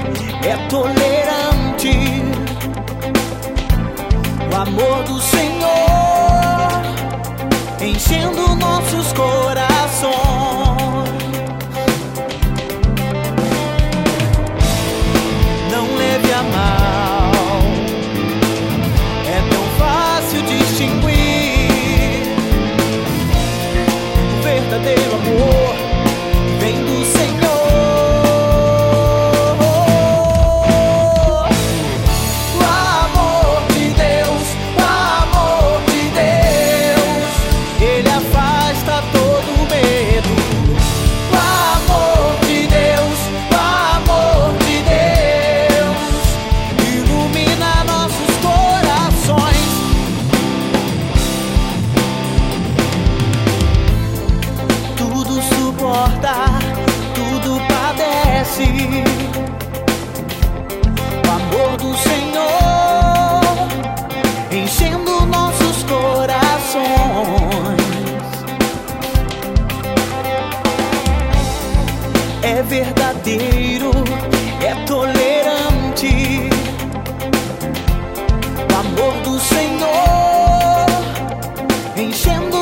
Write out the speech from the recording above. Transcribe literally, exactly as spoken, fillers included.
é tolerante. O amor do Senhor enchendo nossos corações. Não leve a mal, é tão fácil distinguir o verdadeiro amor vem do Senhor. O amor de Deus, o amor de Deus, Ele afasta todo medo. O amor de Deus, o amor de Deus, ilumina nossos corações. Tudo suporta, tudo padece. O amor do Senhor enchendo nossos corações. É verdadeiro, é tolerante. O amor do Senhor enchendo